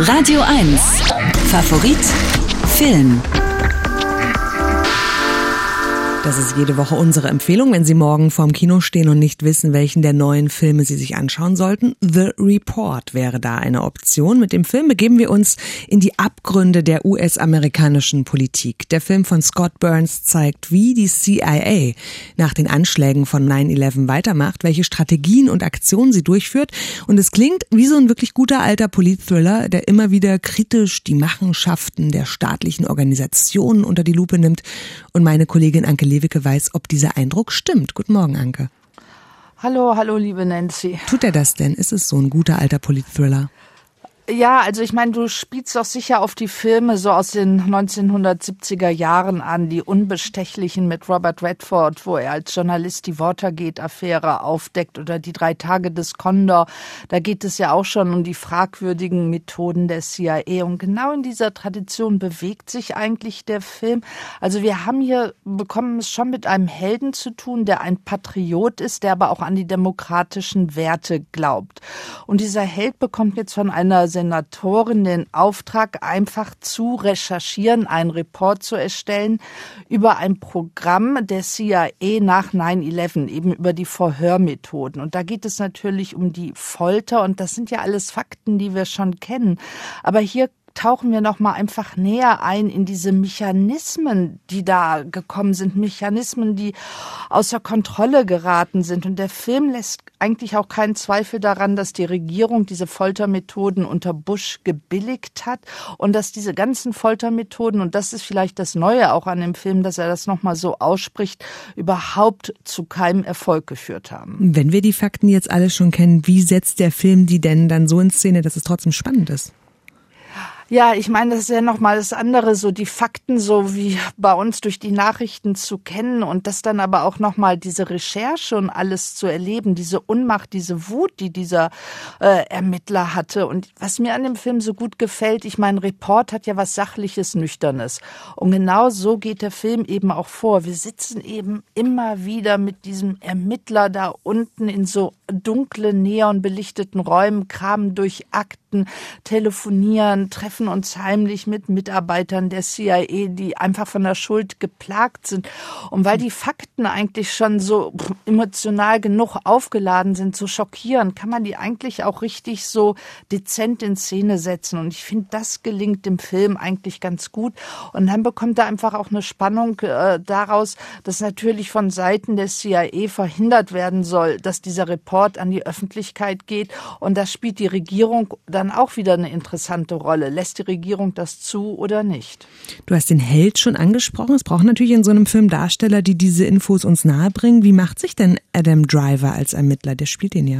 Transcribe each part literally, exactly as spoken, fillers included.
Radio eins. Favorit Film. Das ist jede Woche unsere Empfehlung, wenn Sie morgen vorm Kino stehen und nicht wissen, welchen der neuen Filme Sie sich anschauen sollten. The Report wäre da eine Option. Mit dem Film begeben wir uns in die Abgründe der U S-amerikanischen Politik. Der Film von Scott Burns zeigt, wie die C I A nach den Anschlägen von nine eleven weitermacht, welche Strategien und Aktionen sie durchführt. Und es klingt wie so ein wirklich guter alter Polit-Thriller, der immer wieder kritisch die Machenschaften der staatlichen Organisationen unter die Lupe nimmt. Und meine Kollegin Anke Lewicke weiß, ob dieser Eindruck stimmt. Guten Morgen, Anke. Hallo, hallo, liebe Nancy. Tut er das denn? Ist es so ein guter alter Polit-Thriller? Ja, also ich meine, du spielst doch sicher auf die Filme so aus den neunzehnhundertsiebziger Jahren an, die Unbestechlichen mit Robert Redford, wo er als Journalist die Watergate-Affäre aufdeckt, oder die drei Tage des Condor. Da geht es ja auch schon um die fragwürdigen Methoden der C I A. Und genau in dieser Tradition bewegt sich eigentlich der Film. Also wir haben hier, bekommen es schon mit einem Helden zu tun, der ein Patriot ist, der aber auch an die demokratischen Werte glaubt. Und dieser Held bekommt jetzt von einer Senatorin den Auftrag, einfach zu recherchieren, einen Report zu erstellen über ein Programm der C I A nach nine eleven, eben über die Verhörmethoden. Und da geht es natürlich um die Folter, und das sind ja alles Fakten, die wir schon kennen. Aber hier tauchen wir noch mal einfach näher ein in diese Mechanismen, die da gekommen sind, Mechanismen, die außer Kontrolle geraten sind. Und der Film lässt eigentlich auch keinen Zweifel daran, dass die Regierung diese Foltermethoden unter Bush gebilligt hat und dass diese ganzen Foltermethoden, und das ist vielleicht das Neue auch an dem Film, dass er das noch mal so ausspricht, überhaupt zu keinem Erfolg geführt haben. Wenn wir die Fakten jetzt alle schon kennen, wie setzt der Film die denn dann so in Szene, dass es trotzdem spannend ist? Ja, ich meine, das ist ja nochmal das andere, so die Fakten so wie bei uns durch die Nachrichten zu kennen und das dann aber auch nochmal diese Recherche und alles zu erleben, diese Unmacht, diese Wut, die dieser äh, Ermittler hatte. Und was mir an dem Film so gut gefällt, ich meine, Report hat ja was Sachliches, Nüchternes. Und genau so geht der Film eben auch vor. Wir sitzen eben immer wieder mit diesem Ermittler da unten in so dunklen, neonbelichteten Räumen, kramen durch Akten, telefonieren, treffen uns heimlich mit Mitarbeitern der C I A, die einfach von der Schuld geplagt sind. Und weil die Fakten eigentlich schon so emotional genug aufgeladen sind, so schockierend, kann man die eigentlich auch richtig so dezent in Szene setzen. Und ich finde, das gelingt dem Film eigentlich ganz gut. Und dann bekommt er einfach auch eine Spannung äh, daraus, dass natürlich von Seiten der C I A verhindert werden soll, dass dieser Report an die Öffentlichkeit geht. Und da spielt die Regierung dann auch wieder eine interessante Rolle. Lässt die Regierung das zu oder nicht? Du hast den Held schon angesprochen. Es braucht natürlich in so einem Film Darsteller, die diese Infos uns nahebringen. Wie macht sich denn Adam Driver als Ermittler? Der spielt ihn ja.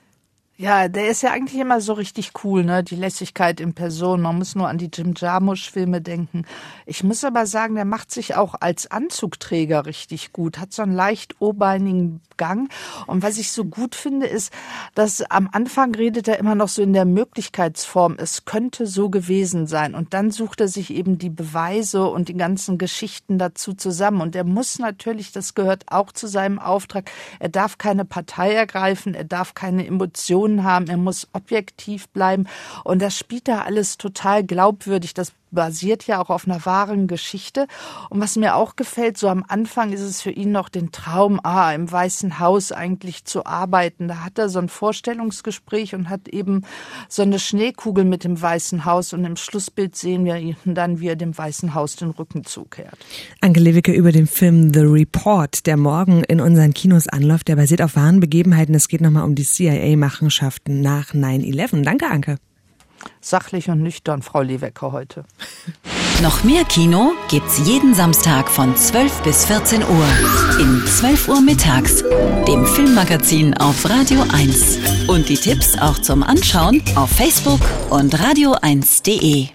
Ja, der ist ja eigentlich immer so richtig cool, ne? Die Lässigkeit in Person. Man muss nur an die Jim Jarmusch-Filme denken. Ich muss aber sagen, der macht sich auch als Anzugträger richtig gut. Hat so einen leicht oberbeinigen Gang. Und was ich so gut finde, ist, dass am Anfang redet er immer noch so in der Möglichkeitsform, es könnte so gewesen sein. Und dann sucht er sich eben die Beweise und die ganzen Geschichten dazu zusammen. Und er muss natürlich, das gehört auch zu seinem Auftrag, er darf keine Partei ergreifen, er darf keine Emotionen haben, er muss objektiv bleiben. Und das spielt da alles total glaubwürdig. Das basiert ja auch auf einer wahren Geschichte. Und was mir auch gefällt, so am Anfang ist es für ihn noch den Traum, ah, im Weißen Haus eigentlich zu arbeiten. Da hat er so ein Vorstellungsgespräch und hat eben so eine Schneekugel mit dem Weißen Haus. Und im Schlussbild sehen wir ihn dann, wie er dem Weißen Haus den Rücken zukehrt. Anke Lewicke über den Film The Report, der morgen in unseren Kinos anläuft. Der basiert auf wahren Begebenheiten. Es geht nochmal um die C I A-Machenschaften nach nine eleven. Danke, Anke. Sachlich und nüchtern, Frau Lewicke heute. Noch mehr Kino gibt's jeden Samstag von zwölf bis vierzehn Uhr. In zwölf Uhr mittags, dem Filmmagazin auf Radio eins. Und die Tipps auch zum Anschauen auf Facebook und radio eins punkt de.